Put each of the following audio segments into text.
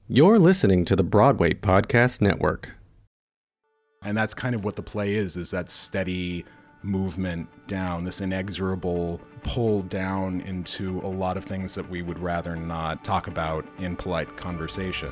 You're listening to the Broadway Podcast Network. And that's kind of what the play is that steady movement down, this inexorable pull down into a lot of things that we would rather not talk about in polite conversation.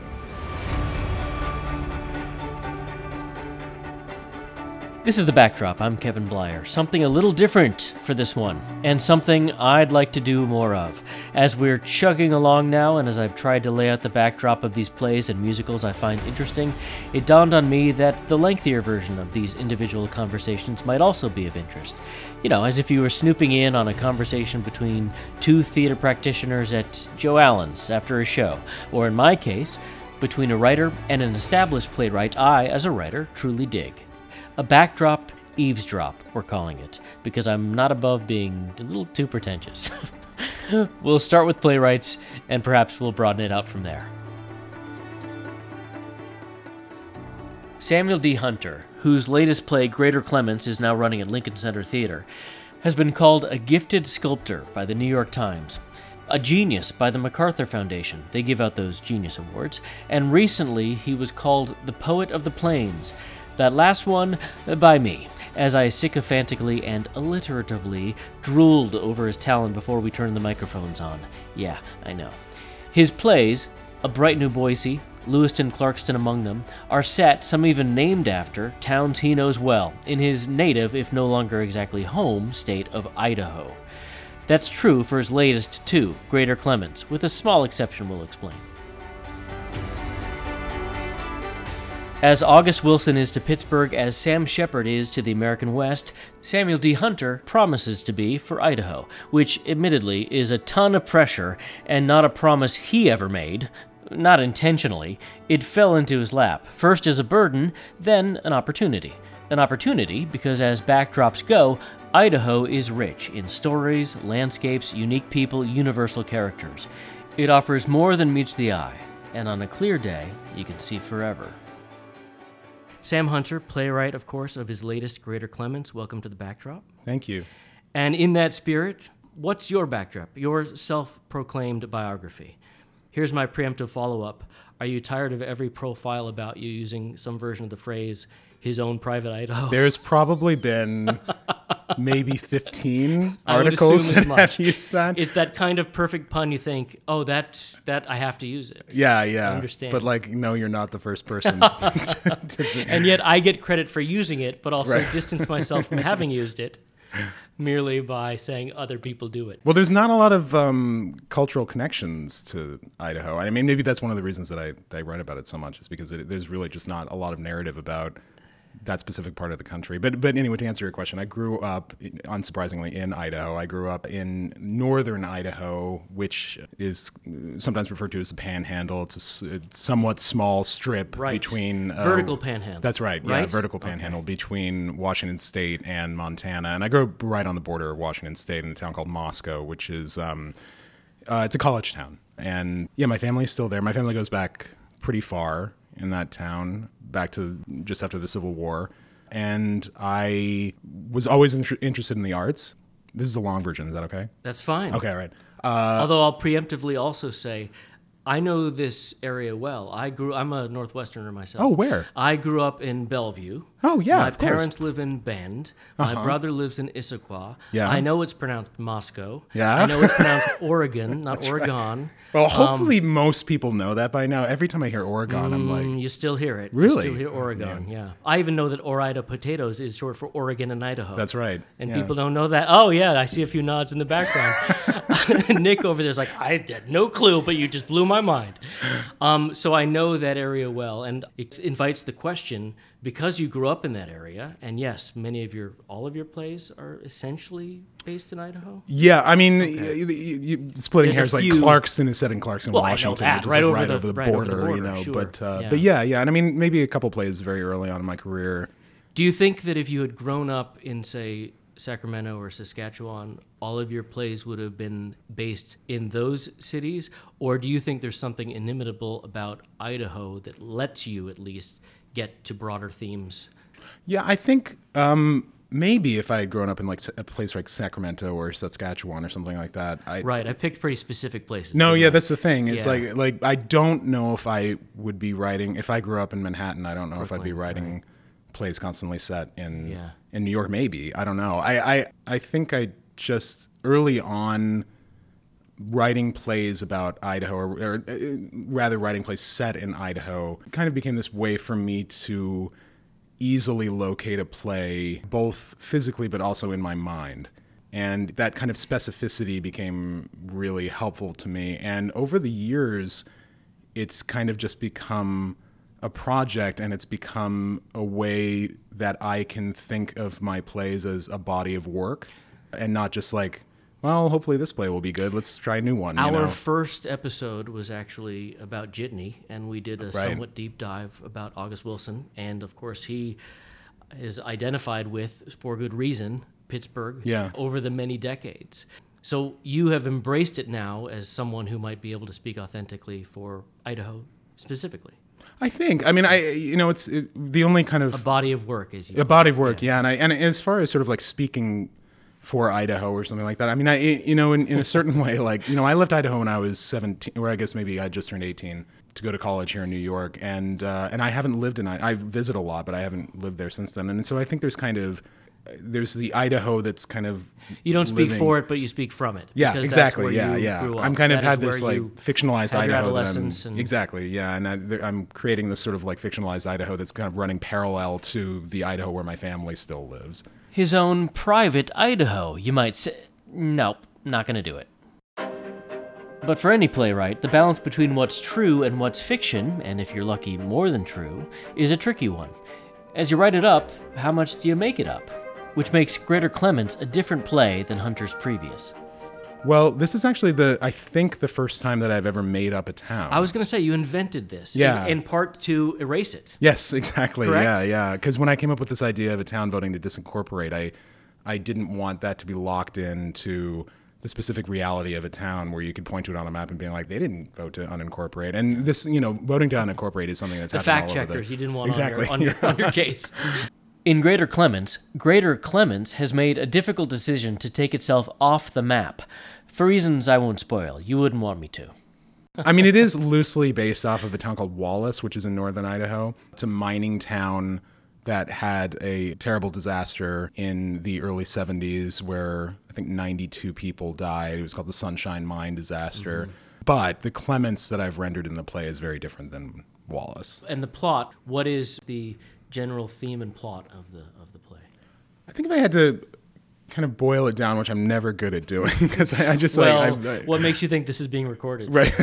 This is The Backdrop. I'm Kevin Blyer. Something a little different for this one, and something I'd like to do more of. As we're chugging along now, and as I've tried to lay out the backdrop of these plays and musicals I find interesting, it dawned on me that the lengthier version of these individual conversations might also be of interest. You know, as if you were snooping in on a conversation between two theater practitioners at Joe Allen's after a show, or in my case, between a writer and an established playwright I, as a writer, truly dig. A backdrop eavesdrop, we're calling it, because I'm not above being a little too pretentious. We'll start with playwrights, and perhaps we'll broaden it out from there. Samuel D. Hunter, whose latest play, Greater Clements, is now running at Lincoln Center Theater, has been called a gifted sculptor by the New York Times, a genius by the MacArthur Foundation, they give out those genius awards, and recently he was called the Poet of the Plains, that last one by me, as I sycophantically and alliteratively drooled over his talent before we turned the microphones on. Yeah, I know. His plays, A Bright New Boise, Lewiston Clarkston among them, are set, some even named after, towns he knows well, in his native, if no longer exactly home, state of Idaho. That's true for his latest two, Greater Clements, with a small exception we'll explain. As August Wilson is to Pittsburgh as Sam Shepard is to the American West, Samuel D. Hunter promises to be for Idaho, which admittedly is a ton of pressure and not a promise he ever made. Not intentionally. It fell into his lap, first as a burden, then an opportunity. An opportunity because as backdrops go, Idaho is rich in stories, landscapes, unique people, universal characters. It offers more than meets the eye, and on a clear day, you can see forever. Sam Hunter, playwright, of course, of his latest Greater Clements. Welcome to The Backdrop. Thank you. And in that spirit, what's your backdrop, your self-proclaimed biography? Here's my preemptive follow-up. Are you tired of every profile about you using some version of the phrase, his own private Idaho? There's probably been maybe 15 articles that have used that. It's that kind of perfect pun you think, oh, that I have to use it. Yeah. I understand. But no, you're not the first person. And yet I get credit for using it, but also Right. distance myself from having used it merely by saying other people do it. Well, there's not a lot of cultural connections to Idaho. I mean, maybe that's one of the reasons that I write about it so much, is because there's really just not a lot of narrative about that specific part of the country. But anyway, to answer your question, I grew up, unsurprisingly, in Idaho. I grew up in northern Idaho, which is sometimes referred to as the Panhandle. It's a somewhat small strip between... vertical panhandle. That's right, yeah, vertical panhandle between Washington State and Montana. And I grew up right on the border of Washington State in a town called Moscow, which is... it's a college town. And yeah, my family's still there. My family goes back pretty far in that town, back to just after the Civil War. And I was always interested in the arts. This is a long version. Is that okay? That's fine. Okay, all right. Although I'll preemptively also say, I know this area well. I'm a Northwesterner myself. Oh, where? I grew up in Bellevue. Oh, yeah, My of course. parents live in Bend. My brother lives in Issaquah. Yeah. I know it's pronounced Moscow. Yeah. I know it's pronounced Oregon, not Oregon. Well, hopefully most people know that by now. Every time I hear Oregon, I'm like... You still hear it. Really? You still hear Oregon, yeah. I even know that Ore-Ida potatoes is short for Oregon and Idaho. That's right. And yeah. people don't know that. Oh, yeah, I see a few nods in the background. Nick over there's like, I had no clue, but you just blew my mind. So I know that area well, and it invites the question, because you grew up in that area, and yes, all of your plays are essentially based in Idaho? Yeah, I mean, splitting hairs, like Clarkston is set in Clarkston, Well, Washington, I know which that, is right like over right over the border, you know. sure. But yeah, and I mean, maybe a couple plays very early on in my career. Do you think that if you had grown up in, say, Sacramento or Saskatchewan, all of your plays would have been based in those cities? Or do you think there's something inimitable about Idaho that lets you at least get to broader themes? Yeah, I think Maybe if I had grown up in like a place like Sacramento or Saskatchewan or something like that. Right, I picked pretty specific places. No, yeah, that's the thing. It's Yeah. like I don't know if I would be writing if I grew up in Manhattan. I don't know if I'd be writing plays constantly set in New York. Maybe I don't know. I think I just early on writing plays about Idaho, or rather writing plays set in Idaho, kind of became this way for me to easily locate a play, both physically but also in my mind. And that kind of specificity became really helpful to me. And over the years, it's kind of just become a project, and it's become a way that I can think of my plays as a body of work and not just like, well, hopefully this play will be good. Let's try a new one. Our first episode was actually about Jitney, and we did a somewhat deep dive about August Wilson. And, of course, he is identified with, for good reason, Pittsburgh over the many decades. So you have embraced it now as someone who might be able to speak authentically for Idaho specifically. I think. I mean, it's the only kind of... A body of work, as you A body of work, yeah. And as far as sort of like speaking for Idaho or something like that. I mean, in a certain way, like, I left Idaho when I was 17, or I guess maybe I just turned 18 to go to college here in New York. And I haven't lived in Idaho. I visit a lot, but I haven't lived there since then. And so I think there's the Idaho that's kind of You don't speak for it, but you speak from it. Yeah, because exactly. That's where you grew up. I'm kind of That had is this where like you fictionalized had your Idaho. adolescence and- Exactly, yeah. And I'm creating this sort of like fictionalized Idaho that's kind of running parallel to the Idaho where my family still lives. His own private Idaho, you might say. Nope, not going to do it. But for any playwright, the balance between what's true and what's fiction, and if you're lucky, more than true, is a tricky one. As you write it up, how much do you make it up? Which makes Greater Clements a different play than Hunter's previous. Well, this is actually I think the first time that I've ever made up a town. I was going to say, you invented this. Yeah. In part to erase it. Yes, exactly. Correct? Yeah. Because when I came up with this idea of a town voting to disincorporate, I didn't want that to be locked into the specific reality of a town where you could point to it on a map and being like, they didn't vote to unincorporate. And this, voting to unincorporate is something that's The happening fact all over checkers, you didn't want Exactly. on your case. In Greater Clements has made a difficult decision to take itself off the map. For reasons I won't spoil. You wouldn't want me to. I mean, it is loosely based off of a town called Wallace, which is in northern Idaho. It's a mining town that had a terrible disaster in the early 70s where I think 92 people died. It was called the Sunshine Mine disaster. Mm-hmm. But the Clements that I've rendered in the play is very different than Wallace. And the plot, what is the general theme and plot of the play? I think if I had to kind of boil it down, which I'm never good at doing, because I just what makes you think this is being recorded? Right.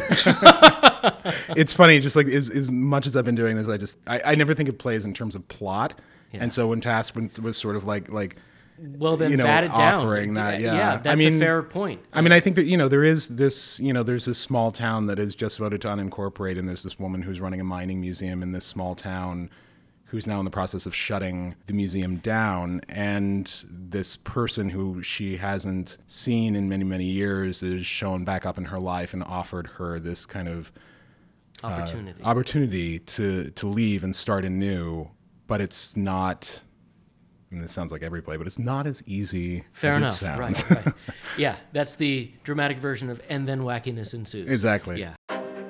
It's funny, just like as much as I've been doing this, I never think of plays in terms of plot, and so when tasked was sort of like well, then bat it down. Offering that, that's a fair point. I mean, I think that there is this, there's this small town that is just voted to unincorporate, and there's this woman who's running a mining museum in this small town, who's now in the process of shutting the museum down, and this person who she hasn't seen in many, many years is shown back up in her life and offered her this kind of opportunity to leave and start anew. But it's not, and this sounds like every play, but it's not as easy Fair as enough. it sounds. Right. Yeah, that's the dramatic version of "and then wackiness ensues." Exactly. Yeah.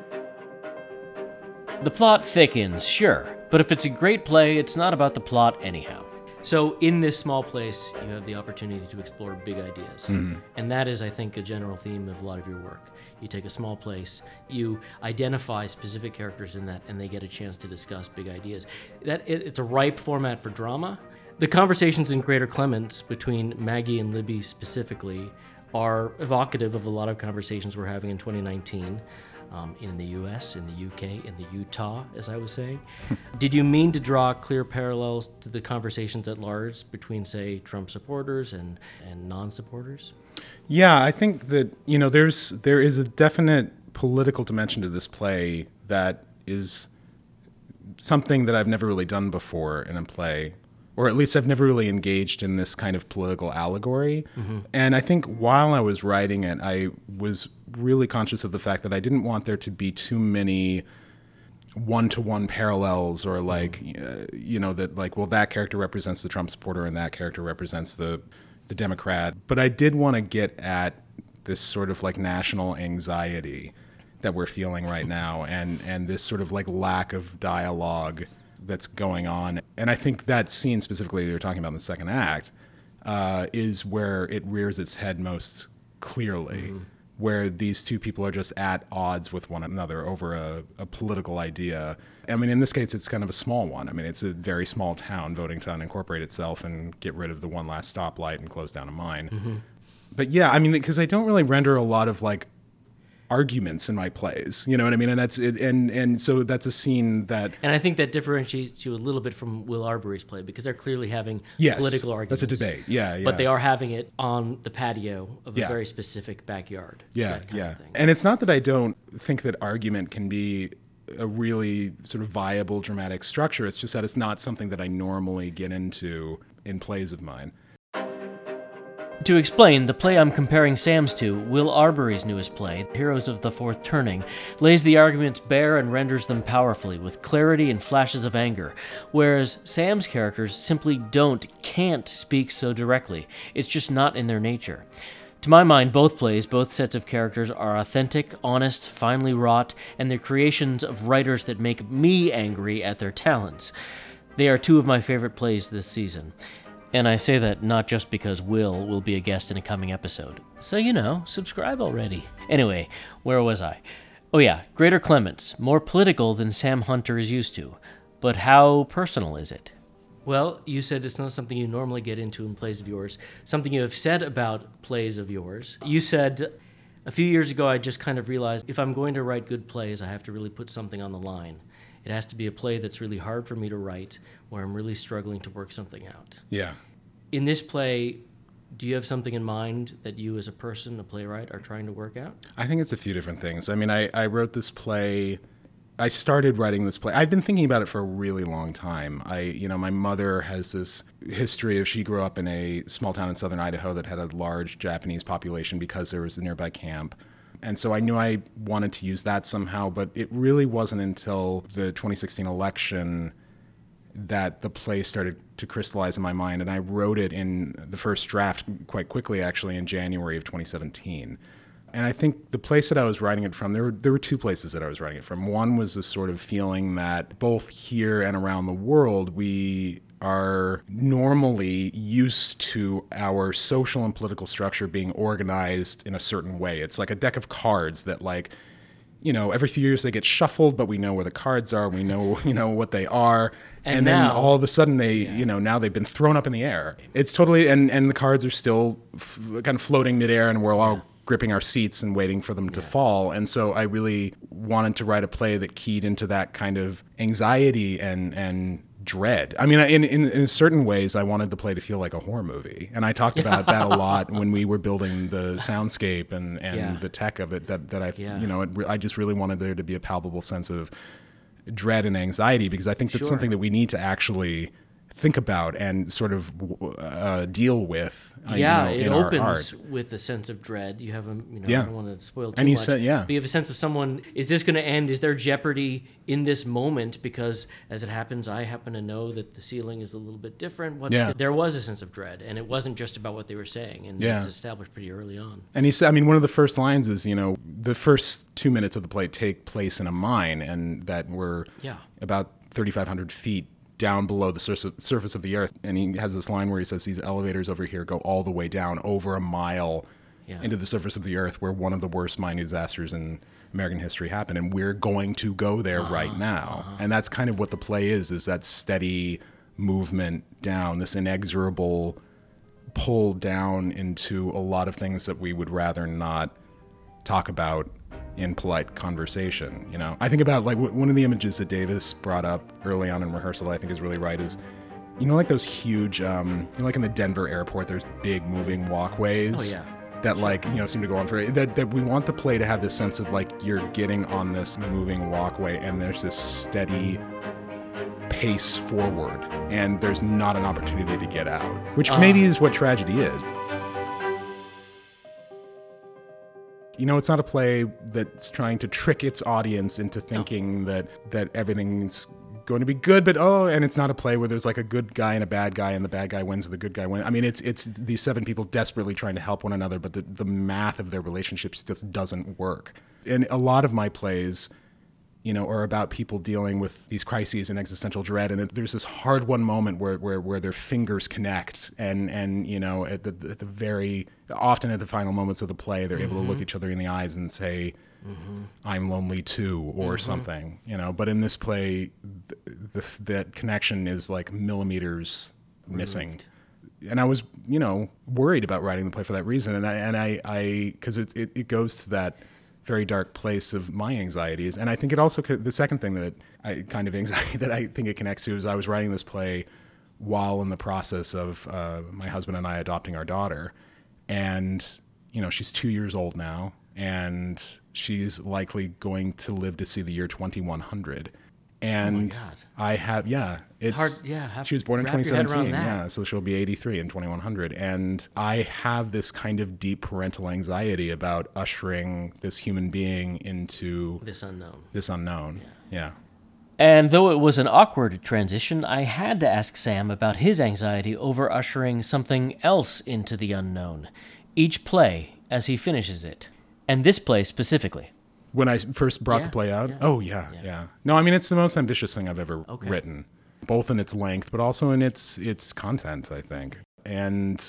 The plot thickens, sure, but if it's a great play, it's not about the plot anyhow. So in this small place, you have the opportunity to explore big ideas. Mm-hmm. And that is, I think, a general theme of a lot of your work. You take a small place, you identify specific characters in that, and they get a chance to discuss big ideas. It's a ripe format for drama. The conversations in Greater Clements between Maggie and Libby specifically are evocative of a lot of conversations we're having in 2019. In the U.S., in the U.K., in the Utah, as I was saying. Did you mean to draw clear parallels to the conversations at large between, say, Trump supporters and non-supporters? Yeah, I think that, there is a definite political dimension to this play that is something that I've never really done before in a play, or at least I've never really engaged in this kind of political allegory. Mm-hmm. And I think while I was writing it, I was really conscious of the fact that I didn't want there to be too many one-to-one parallels, or like that like, well, that character represents the Trump supporter and that character represents the Democrat. But I did want to get at this sort of like national anxiety that we're feeling right now, and this sort of like lack of dialogue that's going on. And I think that scene specifically that you're talking about in the second act is where it rears its head most clearly, where these two people are just at odds with one another over a political idea. I mean, in this case, it's kind of a small one. I mean, it's a very small town voting to unincorporate itself and get rid of the one last stoplight and close down a mine. But yeah, I mean, because I don't really render a lot of like arguments in my plays, you know what I mean? And that's it, and so that's a scene that, and I think that differentiates you a little bit from Will Arbery's play, because they're clearly having political arguments. That's a debate, yeah. But they are having it on the patio of a very specific backyard. Yeah. And it's not that I don't think that argument can be a really sort of viable dramatic structure. It's just that it's not something that I normally get into in plays of mine. To explain, the play I'm comparing Sam's to, Will Arbery's newest play, Heroes of the Fourth Turning, lays the arguments bare and renders them powerfully, with clarity and flashes of anger, whereas Sam's characters simply can't speak so directly. It's just not in their nature. To my mind, both plays, both sets of characters are authentic, honest, finely wrought, and they're creations of writers that make me angry at their talents. They are two of my favorite plays this season. And I say that not just because Will be a guest in a coming episode. So, subscribe already. Anyway, where was I? Oh yeah, Greater Clements, more political than Sam Hunter is used to. But how personal is it? Well, you said it's not something you normally get into in plays of yours. Something you have said about plays of yours. You said, a few years ago I just kind of realized if I'm going to write good plays, I have to really put something on the line. It has to be a play that's really hard for me to write, where I'm really struggling to work something out. Yeah. In this play, do you have something in mind that you as a person, a playwright, are trying to work out? I think it's a few different things. I mean, I wrote this play. I started writing this play. I've been thinking about it for a really long time. My mother has this history of, she grew up in a small town in southern Idaho that had a large Japanese population because there was a nearby camp. And so I knew I wanted to use that somehow, but it really wasn't until the 2016 election that the play started to crystallize in my mind. And I wrote it in the first draft quite quickly, actually, in January of 2017. And I think the place that I was writing it from, there were two places that I was writing it from. One was a sort of feeling that both here and around the world, we are normally used to our social and political structure being organized in a certain way. It's like a deck of cards that, like, every few years they get shuffled, but we know where the cards are. We know, what they are. And then all of a sudden now they've been thrown up in the air. It's totally, and the cards are still kind of floating midair, and we're all gripping our seats and waiting for them to fall. And so I really wanted to write a play that keyed into that kind of anxiety and dread. I mean, in certain ways, I wanted the play to feel like a horror movie, and I talked about that a lot when we were building the soundscape and the tech of it. I just really wanted there to be a palpable sense of dread and anxiety, because I think that's something that we need to actually think about and sort of deal with. It in opens our art. with a sense of dread. You have I Yeah. don't want to spoil too And he much. said, yeah. But you have a sense of someone, is this going to end? Is there jeopardy in this moment? Because as it happens, I happen to know that the ceiling is a little bit different. There was a sense of dread, and it wasn't just about what they were saying, and it's established pretty early on. And he said, one of the first lines is, the first 2 minutes of the play take place in a mine, and that we're about 3,500 feet down below the surface of the earth. And he has this line where he says these elevators over here go all the way down over a mile into the surface of the earth, where one of the worst mining disasters in American history happened. And we're going to go there right now. And that's kind of what the play is that steady movement down, this inexorable pull down into a lot of things that we would rather not talk about in polite conversation. I think about, like, one of the images that Davis brought up early on in rehearsal, I think is really right, is like those huge like in the Denver airport, there's big moving walkways that seem to go on for that we want the play to have this sense of, like, you're getting on this moving walkway and there's this steady pace forward and there's not an opportunity to get out, which maybe is what tragedy is. it's not a play that's trying to trick its audience into thinking that everything's going to be good, and it's not a play where there's like a good guy and a bad guy and the bad guy wins or the good guy wins. I mean, it's these 7 people desperately trying to help one another, but the math of their relationships just doesn't work. And a lot of my plays, are about people dealing with these crises and existential dread, and there's this hard-won moment where their fingers connect, and at the very often at the final moments of the play, they're able to look each other in the eyes and say, "I'm lonely too," or something, But in this play, that connection is like millimeters missing. And I was, worried about writing the play for that reason, and I because it goes to that very dark place of my anxieties. And I think it also, the second thing that anxiety that I think it connects to is I was writing this play while in the process of my husband and I adopting our daughter. And, she's 2 years old now, and she's likely going to live to see the year 2100. And I have, it's hard, she was born in 2017, so she'll be 83 in 2100. And I have this kind of deep parental anxiety about ushering this human being into this unknown. Yeah. And though it was an awkward transition, I had to ask Sam about his anxiety over ushering something else into the unknown, each play as he finishes it, and this play specifically. When I first brought the play out? Yeah. Oh, yeah. No, I mean, it's the most ambitious thing I've ever written, both in its length, but also in its content, I think. And,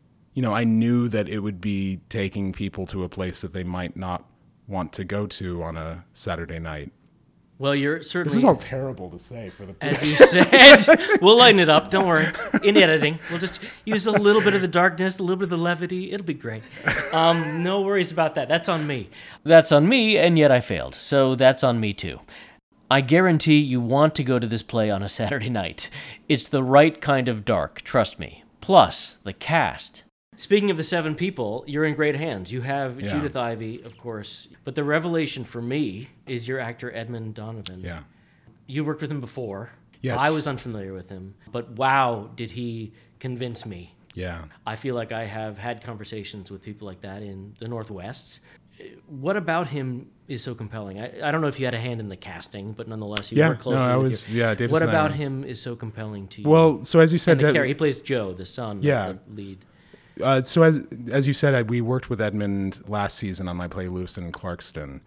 I knew that it would be taking people to a place that they might not want to go to on a Saturday night. Well, you're certainly... This is all terrible to say for the... As you said, we'll lighten it up. Don't worry. In editing, we'll just use a little bit of the darkness, a little bit of the levity. It'll be great. No worries about that. That's on me. That's on me, and yet I failed. So that's on me, too. I guarantee you want to go to this play on a Saturday night. It's the right kind of dark, trust me. Plus, the cast. Speaking of the 7 people, you're in great hands. You have Judith Ivey, of course. But the revelation for me is your actor, Edmund Donovan. Yeah. You've worked with him before. Yes. I was unfamiliar with him. But wow, did he convince me. Yeah. I feel like I have had conversations with people like that in the Northwest. What about him is so compelling? I don't know if you had a hand in the casting, but nonetheless, you worked closely David What Snyder. about him is so compelling to you? Well, so as you said... he plays Joe, the son of the lead. So as you said, we worked with Edmund last season on my play Lewis and Clarkston,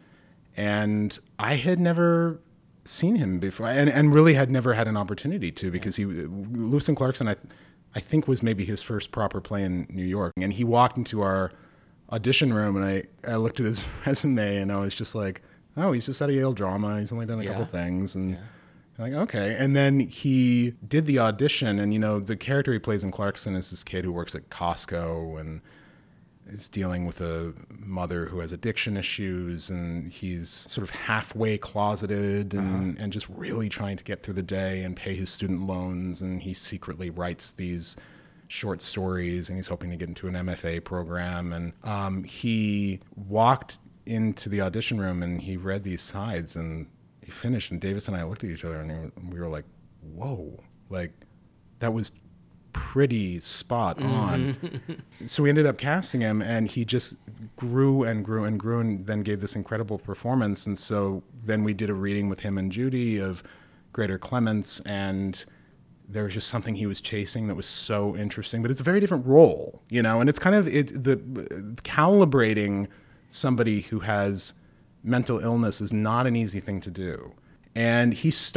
and I had never seen him before, and really had never had an opportunity to, because Lewis and Clarkston I think was maybe his first proper play in New York, and he walked into our audition room, and I looked at his resume, and I was just like, oh, he's just at a Yale drama, he's only done a couple things, and. Like, okay. And then he did the audition, and, the character he plays in Clarkston is this kid who works at Costco and is dealing with a mother who has addiction issues, and he's sort of halfway closeted and just really trying to get through the day and pay his student loans, and he secretly writes these short stories, and he's hoping to get into an MFA program. And he walked into the audition room, and he read these sides, and he finished, and Davis and I looked at each other, and we were like, whoa, like, that was pretty spot on. So we ended up casting him, and he just grew and grew and grew, and then gave this incredible performance. And so then we did a reading with him and Judy of Greater Clements, and there was just something he was chasing that was so interesting. But it's a very different role, and it's kind of the calibrating somebody who has mental illness is not an easy thing to do. And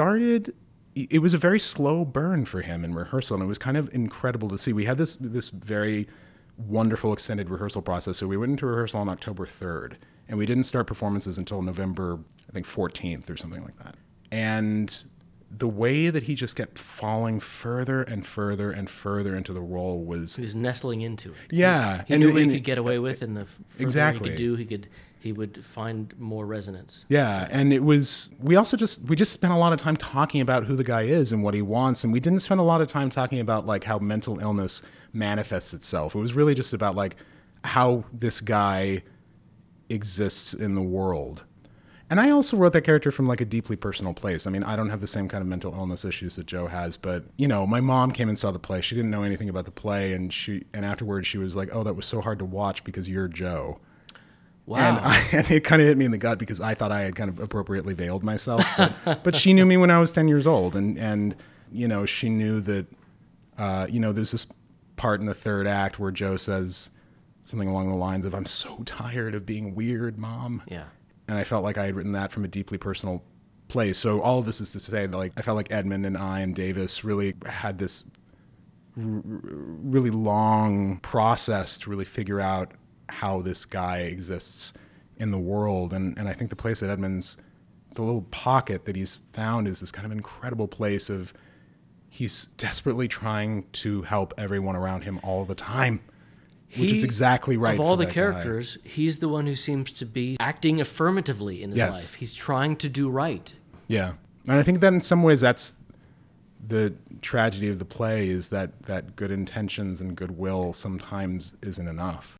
it was a very slow burn for him in rehearsal, and it was kind of incredible to see. We had this very wonderful extended rehearsal process. So we went into rehearsal on October 3rd, and we didn't start performances until November, I think, 14th or something like that. And the way that he just kept falling further and further and further into the role was... He was nestling into it. Yeah. He knew what he could get away with, and the further he could do, he would find more resonance. Yeah, and it was, we just spent a lot of time talking about who the guy is and what he wants, and we didn't spend a lot of time talking about like how mental illness manifests itself. It was really just about like how this guy exists in the world. And I also wrote that character from like a deeply personal place. I mean, I don't have the same kind of mental illness issues that Joe has, but my mom came and saw the play. She didn't know anything about the play, and afterwards she was like, "Oh, that was so hard to watch because you're Joe." Wow. And it kind of hit me in the gut because I thought I had kind of appropriately veiled myself. But she knew me when I was 10 years old. And she knew that, there's this part in the third act where Joe says something along the lines of, "I'm so tired of being weird, Mom." Yeah. And I felt like I had written that from a deeply personal place. So all of this is to say that, I felt like Edmund and I and Davis really had this really long process to really figure out how this guy exists in the world. And I think the place that Edmund's, the little pocket that he's found, is this kind of incredible place of, he's desperately trying to help everyone around him all the time, which is exactly right. Of all for the that characters, he's the one who seems to be acting affirmatively in his Yes. life. He's trying to do right. Yeah. And I think that in some ways that's the tragedy of the play, is that good intentions and goodwill sometimes isn't enough.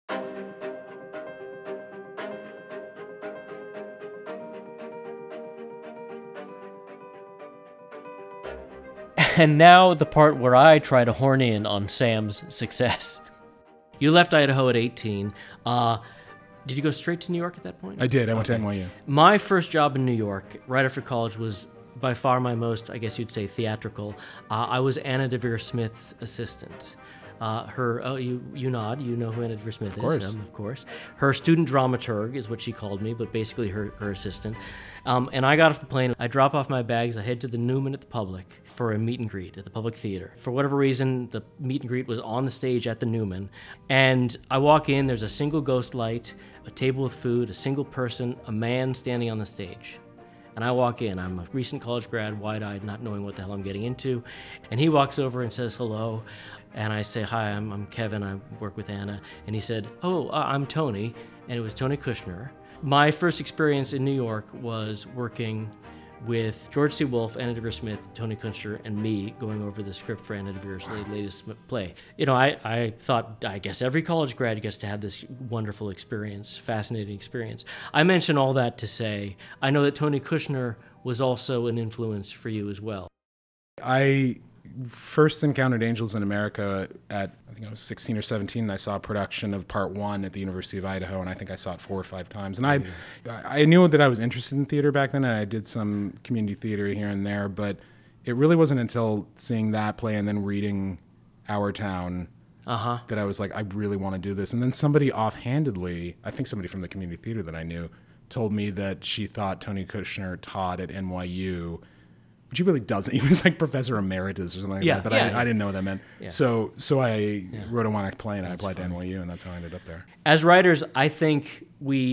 And now the part where I try to horn in on Sam's success. You left Idaho at 18. Did you go straight to New York at that point? I did. I went to NYU. My first job in New York, right after college, was by far my most, I guess you'd say, theatrical. I was Anna Deavere Smith's assistant. You nod. You know who Anna Deavere Smith is. Of course. Her student dramaturg is what she called me, but basically her assistant. And I got off the plane. I drop off my bags. I head to the Newman at the Public for a meet and greet at the Public Theater. For whatever reason, the meet and greet was on the stage at the Newman. And I walk in. There's a single ghost light, a table with food, a single person, a man standing on the stage. And I walk in. I'm a recent college grad, wide-eyed, not knowing what the hell I'm getting into. And he walks over and says hello. And I say, "Hi, I'm Kevin. I work with Anna." And he said, I'm Tony. And it was Tony Kushner. My first experience in New York was working with George C. Wolfe, Anna Deavere Smith, Tony Kushner, and me going over the script for Anna Deavere's latest play. I thought, I guess every college grad gets to have this wonderful experience, fascinating experience. I mention all that to say, I know that Tony Kushner was also an influence for you as well. I first encountered Angels in America at, I think I was 16 or 17, and I saw a production of Part 1 at the University of Idaho, and I think I saw it 4 or 5 times. And I knew that I was interested in theater back then, and I did some community theater here and there, but it really wasn't until seeing that play and then reading Our Town that I was like, I really want to do this. And then somebody offhandedly, I think somebody from the community theater that I knew, told me that she thought Tony Kushner taught at NYU, which he really doesn't. He was like professor emeritus or something like that, but I didn't know what that meant. Yeah. So I wrote a one-act play, and I applied to NYU, and that's how I ended up there. As writers, I think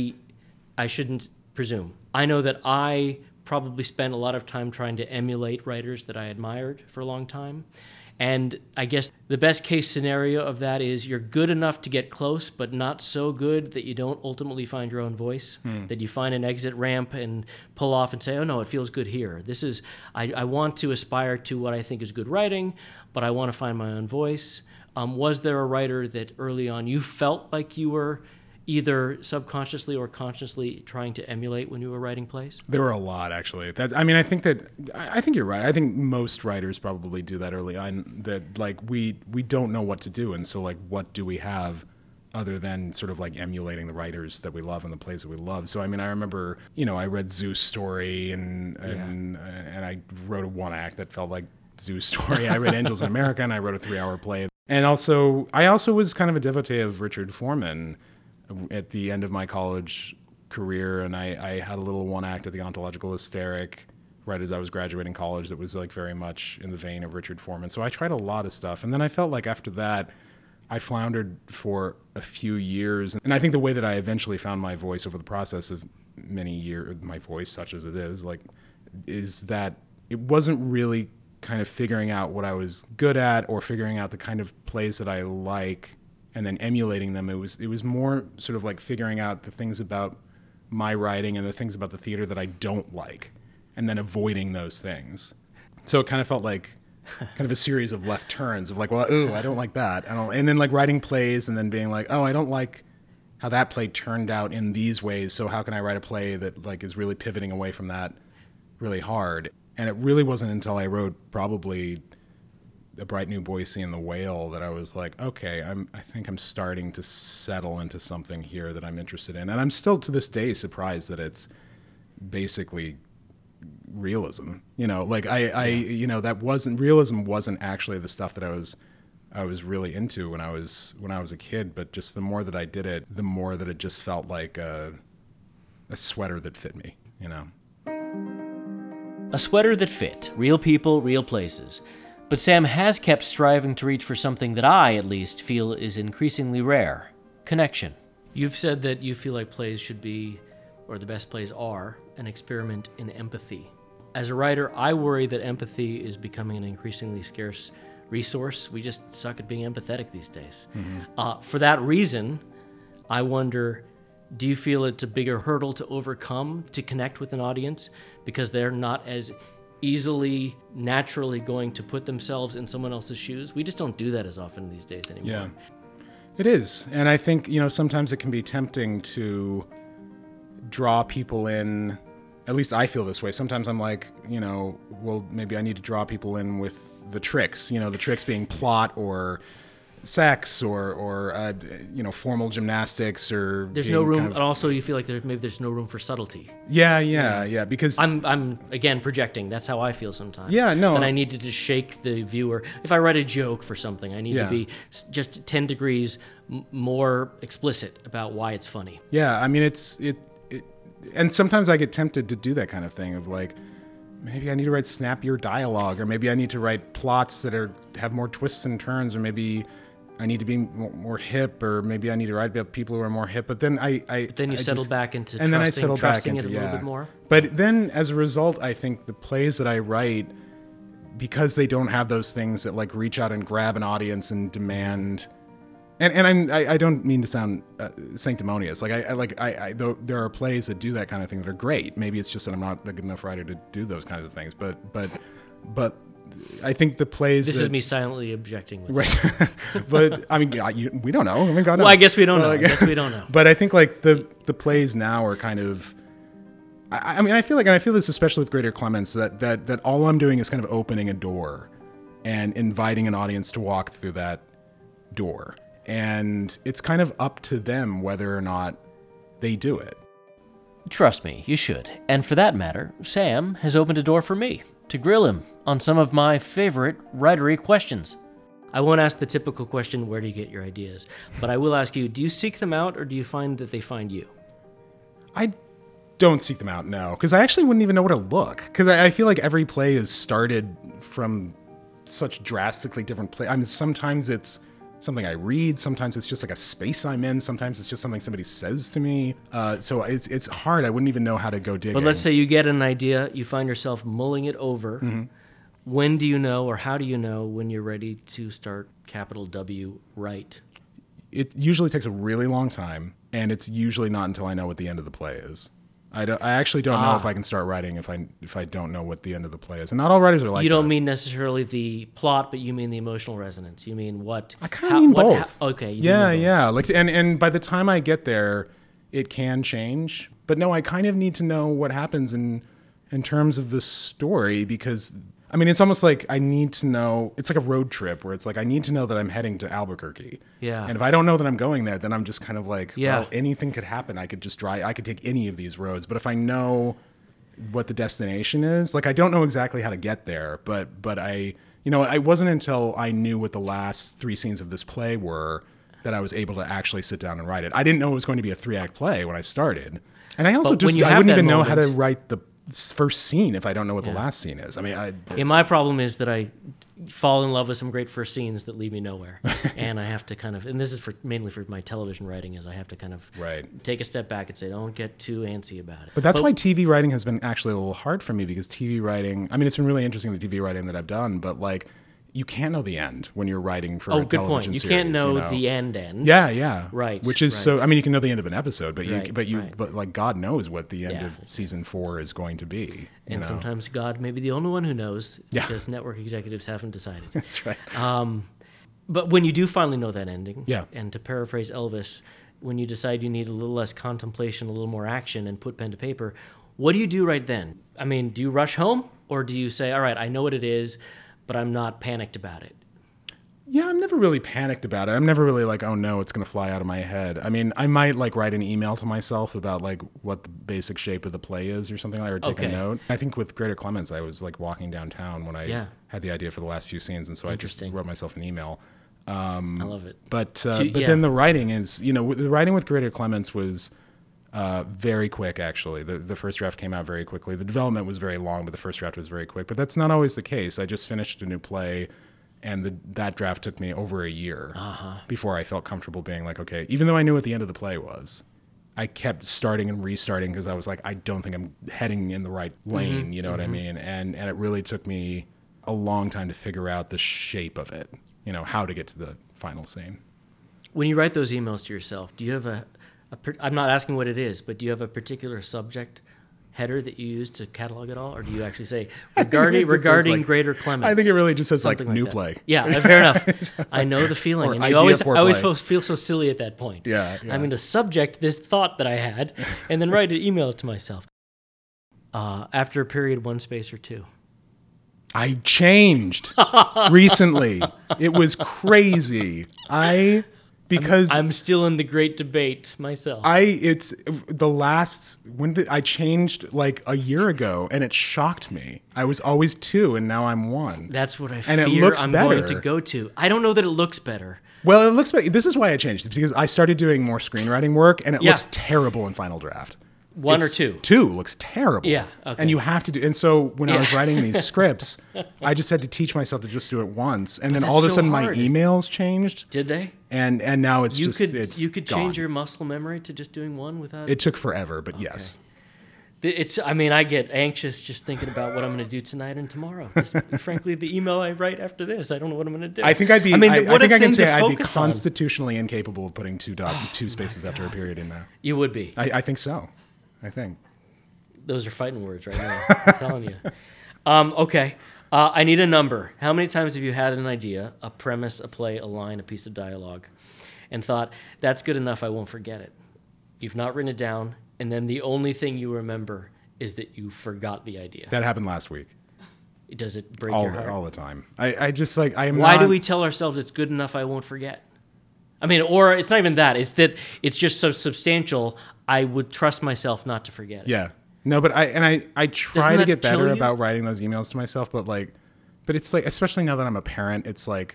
I shouldn't presume. I know that I probably spent a lot of time trying to emulate writers that I admired for a long time. And I guess the best case scenario of that is you're good enough to get close, but not so good that you don't ultimately find your own voice, that you find an exit ramp and pull off and say, oh no, it feels good here. I want to aspire to what I think is good writing, but I want to find my own voice. Was there a writer that early on you felt like you were either subconsciously or consciously trying to emulate when you were writing plays? There were a lot, actually. I think you're right. I think most writers probably do that early on, that like we don't know what to do, and so like what do we have other than sort of like emulating the writers that we love and the plays that we love. So I mean, I remember, I read Zeus Story and I wrote a one act that felt like Zeus Story. I read Angels in America, and I wrote a 3-hour play. And I also was kind of a devotee of Richard Foreman at the end of my college career, and I had a little one act at the Ontological Hysteric right as I was graduating college that was like very much in the vein of Richard Foreman. So I tried a lot of stuff, and then I felt like after that I floundered for a few years. And I think the way that I eventually found my voice over the process of many years, my voice such as it is that it wasn't really kind of figuring out what I was good at or figuring out the kind of plays that I like and then emulating them. It was more sort of like figuring out the things about my writing and the things about the theater that I don't like, and then avoiding those things. So it kind of felt like kind of a series of left turns of like, well, I don't like that. And then like writing plays and then being like, oh, I don't like how that play turned out in these ways. So how can I write a play that like is really pivoting away from that really hard? And it really wasn't until I wrote probably A Bright New Boise and The Whale that I was like, okay, I think I'm starting to settle into something here that I'm interested in. And I'm still to this day surprised that it's basically realism. Like realism wasn't actually the stuff that I was really into when I was a kid, but just the more that I did it, the more that it just felt like a sweater that fit me, A sweater that fit. Real people, real places. But Sam has kept striving to reach for something that I, at least, feel is increasingly rare. Connection. You've said that you feel like plays should be, or the best plays are, an experiment in empathy. As a writer, I worry that empathy is becoming an increasingly scarce resource. We just suck at being empathetic these days. Mm-hmm. For that reason, I wonder, do you feel it's a bigger hurdle to overcome to connect with an audience because they're not as easily, naturally going to put themselves in someone else's shoes? We just don't do that as often these days anymore. Yeah, it is. And I think, sometimes it can be tempting to draw people in. At least I feel this way. Sometimes I'm like, well, maybe I need to draw people in with the tricks, the tricks being plot or sex or formal gymnastics or there's no room. And also you feel like there's no room for subtlety. Yeah. Because I'm again projecting. That's how I feel sometimes. Yeah, no. That I need to just shake the viewer. If I write a joke for something, I need to be just 10 degrees more explicit about why it's funny. Yeah, I mean and sometimes I get tempted to do that kind of thing of like, maybe I need to write snappier dialogue, or maybe I need to write plots that have more twists and turns, or maybe I need to be more hip, or maybe I need to write about people who are more hip. But then Then you settle back into trusting it a little bit more. But then as a result, I think the plays that I write, because they don't have those things that like reach out and grab an audience and demand. And I don't mean to sound sanctimonious. Though there are plays that do that kind of thing that are great. Maybe it's just that I'm not a good enough writer to do those kinds of things. But I think the plays. This is me silently objecting. Right. But I mean, we don't know. I mean, God knows. Well, I guess we don't know. I guess we don't know. But I think like the plays now are kind of. I mean, I feel this especially with Greater Clements that all I'm doing is kind of opening a door, and inviting an audience to walk through that door. And it's kind of up to them whether or not they do it. Trust me, you should. And for that matter, Sam has opened a door for me to grill him on some of my favorite writery questions. I won't ask the typical question, where do you get your ideas? But I will ask you, do you seek them out or do you find that they find you? I don't seek them out, no. Because I actually wouldn't even know where to look. Because I feel like every play is started from such drastically different places. I mean, sometimes it's something I read, sometimes it's just like a space I'm in, sometimes it's just something somebody says to me. So it's hard. I wouldn't even know how to go digging. But let's say you get an idea, you find yourself mulling it over. Mm-hmm. When do you know, or how do you know when you're ready to start capital W write? It usually takes a really long time, and it's usually not until I know what the end of the play is. I actually don't know if I can start writing if I don't know what the end of the play is. And not all writers are like that. You don't mean necessarily the plot, but you mean the emotional resonance. You mean what? I kind of mean both. Okay. Yeah. Like, and by the time I get there, it can change. But no, I kind of need to know what happens in terms of the story, because I mean, it's almost like I need to know. It's like a road trip where it's like I need to know that I'm heading to Albuquerque. Yeah. And if I don't know that I'm going there, then I'm just kind of like, yeah. Well, anything could happen. I could just drive. I could take any of these roads. But if I know what the destination is, like I don't know exactly how to get there, but I, it wasn't until I knew what the last 3 scenes of this play were that I was able to actually sit down and write it. I didn't know it was going to be a 3-act play when I started. And I also I wouldn't even know how to write the first scene if I don't know what the last scene is. I mean, my problem is that I fall in love with some great first scenes that lead me nowhere, and I have to kind of, and this is mainly for my television writing, is I have to kind of take a step back and say, don't get too antsy about it. But that's why TV writing has been actually a little hard for me, because TV writing, I mean, it's been really interesting, the TV writing that I've done, but like, you can't know the end when you're writing for a television series. You can't know the end. Yeah. Right. Which is so. I mean, you can know the end of an episode, but like God knows what the end of season 4 is going to be. And sometimes God may be the only one who knows, because network executives haven't decided. That's right. But when you do finally know that ending, yeah. And to paraphrase Elvis, when you decide you need a little less contemplation, a little more action, and put pen to paper, what do you do right then? I mean, do you rush home, or do you say, all right, I know what it is, but I'm not panicked about it? Yeah, I'm never really panicked about it. I'm never really like, oh no, it's going to fly out of my head. I mean, I might like write an email to myself about like what the basic shape of the play is or something like that, or take a note. I think with Greater Clemens, I was like walking downtown when I had the idea for the last few scenes, and so I just wrote myself an email. I love it. But then the writing is, the writing with Greater Clemens was very quick, actually. The first draft came out very quickly. The development was very long, but the first draft was very quick. But that's not always the case. I just finished a new play, and that draft took me over a year before I felt comfortable being like, okay, even though I knew what the end of the play was, I kept starting and restarting because I was like, I don't think I'm heading in the right lane, you know what I mean? And it really took me a long time to figure out the shape of it, how to get to the final scene. When you write those emails to yourself, do you have I'm not asking what it is, but do you have a particular subject header that you use to catalog it all, or do you actually say regarding Greater Clemens? I think it really just says like new play. Yeah, fair enough. I know the feeling, and I always feel so silly at that point. Yeah. I'm going to subject this thought that I had, and then write an email to myself. After a period, 1 space or 2. I changed recently. It was crazy. Because I'm still in the great debate myself. I changed like a year ago, and it shocked me. I was always 2, and now I'm 1. That's what I and fear it looks I'm better. going to go to. I don't know that it looks better. Well, it looks better. This is why I changed it, because I started doing more screenwriting work, and it looks terrible in Final Draft. 1 or 2? 2 looks terrible. Yeah, okay. And you have to do. And so when I was writing these scripts, I just had to teach myself to just do it once, and then all of a sudden my emails changed. Did they? And now it's you just could change your muscle memory to just doing 1 without. It took forever, but yes. I get anxious just thinking about what I'm going to do tonight and tomorrow. Frankly, the email I write after this, I don't know what I'm going to do. I think I'd be. I think I can say I'd be constitutionally incapable of putting two spaces after a period in there. You would be. I think so. I think. Those are fighting words right now. I'm telling you. Okay. I need a number. How many times have you had an idea, a premise, a play, a line, a piece of dialogue, and thought, that's good enough, I won't forget it? You've not written it down, and then the only thing you remember is that you forgot the idea. That happened last week. Does it break your heart? All the time. I just like, I am Why do we tell ourselves it's good enough, I won't forget? I mean, or it's not even that. It's that it's just so substantial, I would trust myself not to forget it. Yeah. No, but I try to get better about writing those emails to myself, but it's like, especially now that I'm a parent, it's like,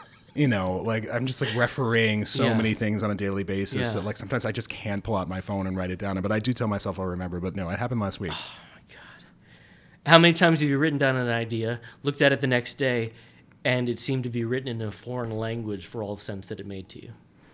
like I'm just like refereeing so many things on a daily basis that like sometimes I just can't pull out my phone and write it down. But I do tell myself I'll remember, but no, it happened last week. Oh my God. How many times have you written down an idea, looked at it the next day, and it seemed to be written in a foreign language for all the sense that it made to you?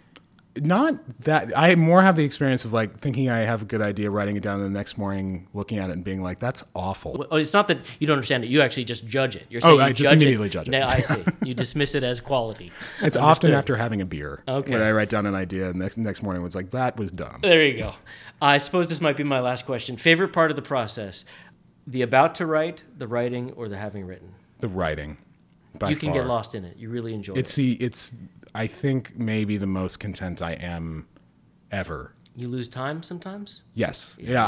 Not that. I more have the experience of like thinking I have a good idea, writing it down, and the next morning looking at it and being like, "That's awful." Well, it's not that you don't understand it; you actually just judge it. You're saying I just immediately judge it. No, I see. You dismiss it as quality. It's often after having a beer. Okay. When I write down an idea, and the next morning was like, "That was dumb." There you go. I suppose this might be my last question. Favorite part of the process: the about to write, the writing, or the having written? The writing. You can get lost in it. You really enjoy it. It's. I think maybe the most content I am ever. You lose time sometimes? Yes. Yeah,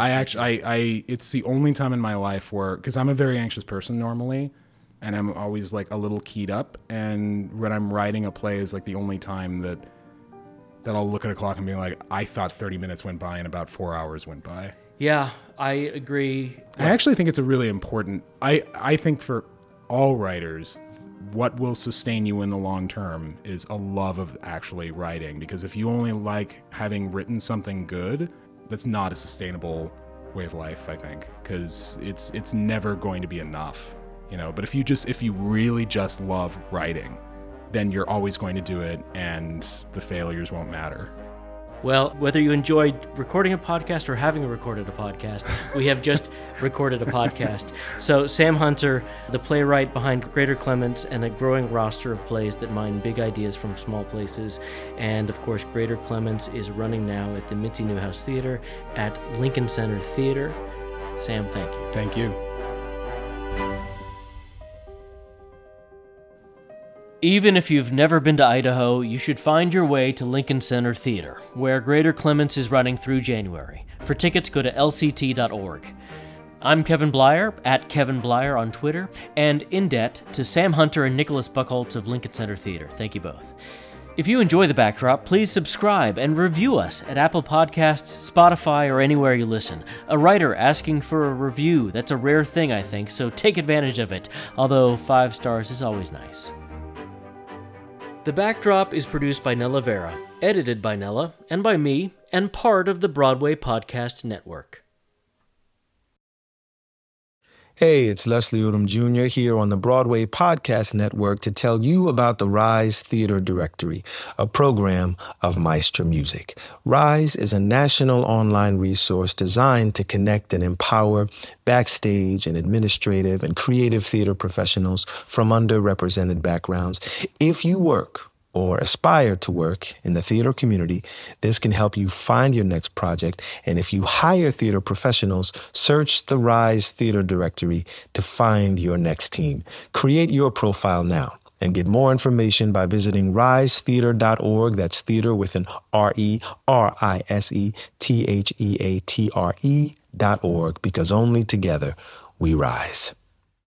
I it's the only time in my life where, because I'm a very anxious person normally, and I'm always like a little keyed up, and when I'm writing a play is like the only time that I'll look at a clock and be like, I thought 30 minutes went by and about 4 hours went by. Yeah, I agree. I actually think it's a really important, I think for all writers, what will sustain you in the long term is a love of actually writing, because if you only like having written something good, that's not a sustainable way of life, I think, because it's never going to be enough, but if you really just love writing, then you're always going to do it, and the failures won't matter. Well, whether you enjoyed recording a podcast or having recorded a podcast, we have just recorded a podcast. So Sam Hunter, the playwright behind Greater Clemens and a growing roster of plays that mine big ideas from small places. And of course, Greater Clemens is running now at the Mitzi Newhouse Theater at Lincoln Center Theater. Sam, thank you. Thank you. Even if you've never been to Idaho, you should find your way to Lincoln Center Theater, where Greater Clemens is running through January. For tickets, go to lct.org. I'm Kevin Blyer, at Kevin Blyer on Twitter, and in debt to Sam Hunter and Nicholas Buchholz of Lincoln Center Theater. Thank you both. If you enjoy The Backdrop, please subscribe and review us at Apple Podcasts, Spotify, or anywhere you listen. A writer asking for a review, that's a rare thing, I think, so take advantage of it, although 5 stars is always nice. The Backdrop is produced by Nella Vera, edited by Nella, and by me, and part of the Broadway Podcast Network. Hey, it's Leslie Odom Jr. here on the Broadway Podcast Network to tell you about the Rise Theater Directory, a program of Maestro Music. Rise is a national online resource designed to connect and empower backstage and administrative and creative theater professionals from underrepresented backgrounds. If you work or aspire to work in the theater community, this can help you find your next project. And if you hire theater professionals, search the Rise Theater Directory to find your next team. Create your profile now and get more information by visiting risetheater.org. That's theater with an RERISETHEATRE.org, because only together we rise.